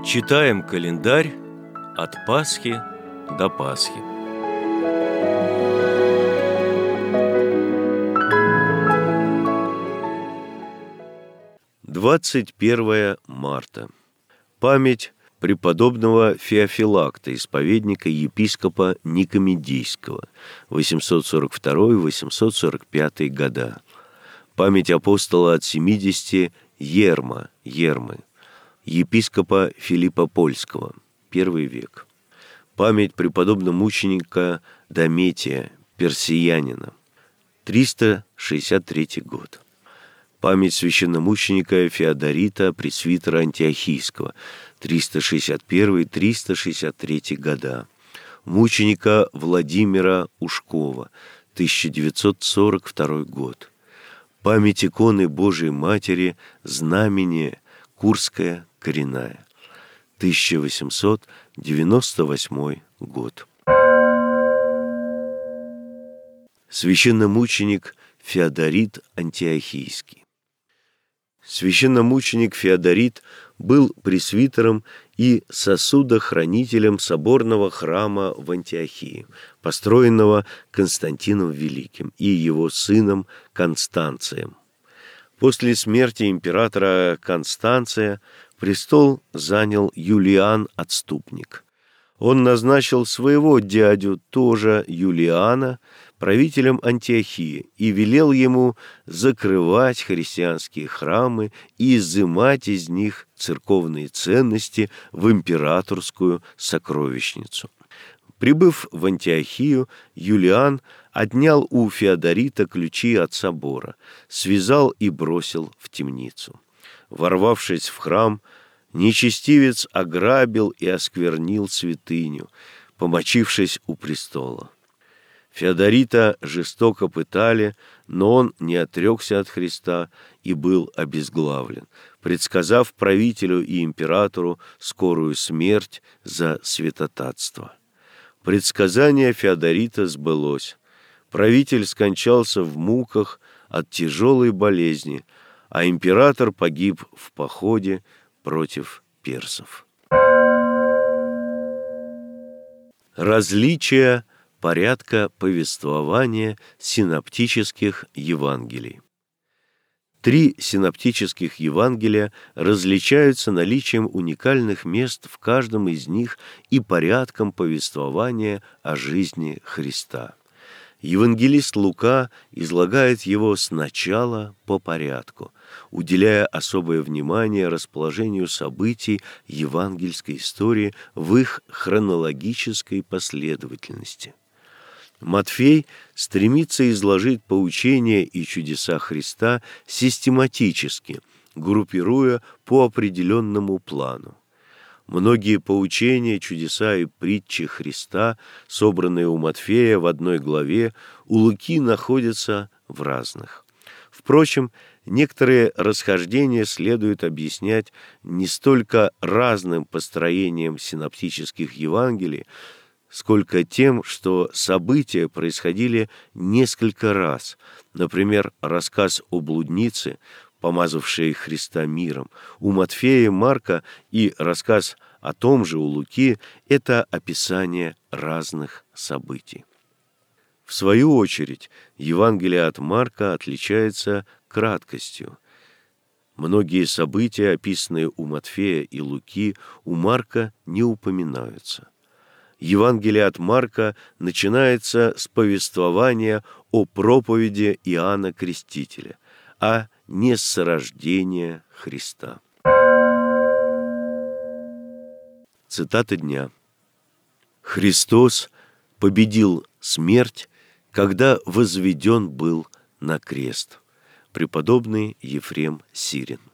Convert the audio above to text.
Читаем календарь от Пасхи до Пасхи. Двадцать 21 марта. Память преподобного Феофилакта, исповедника епископа Никомедийского, 842-845 года. Память апостола от 70 Ермы, епископа Филиппа Польского, I век. Память преподобного мученика Дометия, персиянина, 363 год. Память священномученика Феодорита, пресвитера Антиохийского, 361-363 года. Мученика Владимира Ушкова, 1942 год. Память иконы Божией Матери Знамение, Курская коренная, 1898 год. Священномученик Феодорит Антиохийский. Священномученик Феодорит был пресвитером и сосудохранителем соборного храма в Антиохии, построенного Константином Великим и его сыном Констанцием. После смерти императора Констанция престол занял Юлиан Отступник. Он назначил своего дядю, тоже Юлиана, правителем Антиохии и велел ему закрывать христианские храмы и изымать из них церковные ценности в императорскую сокровищницу. Прибыв в Антиохию, Юлиан отнял у Феодорита ключи от собора, связал и бросил в темницу. Ворвавшись в храм, нечестивец ограбил и осквернил святыню, помочившись у престола. Феодорита жестоко пытали, но он не отрекся от Христа и был обезглавлен, предсказав правителю и императору скорую смерть за святотатство. Предсказание Феодорита сбылось. Правитель скончался в муках от тяжелой болезни, а император погиб в походе против персов. Различия порядка повествования синоптических Евангелий. 3 синоптических Евангелия различаются наличием уникальных мест в каждом из них и порядком повествования о жизни Христа. Евангелист Лука излагает его сначала по порядку, уделяя особое внимание расположению событий евангельской истории в их хронологической последовательности. Матфей стремится изложить поучения и чудеса Христа систематически, группируя по определенному плану. Многие поучения, чудеса и притчи Христа, собранные у Матфея в одной главе, у Луки находятся в разных. Впрочем, некоторые расхождения следует объяснять не столько разным построением синоптических Евангелий, сколько тем, что события происходили несколько раз. Например, рассказ о блуднице, помазавшей Христа миром, у Матфея, Марка, и рассказ о том же у Луки – это описание разных событий. В свою очередь, Евангелие от Марка отличается краткостью. Многие события, описанные у Матфея и Луки, у Марка не упоминаются. Евангелие от Марка начинается с повествования о проповеди Иоанна Крестителя, а не с рождения Христа. Цитата дня. «Христос победил смерть, когда возведен был на крест». Преподобный Ефрем Сирин.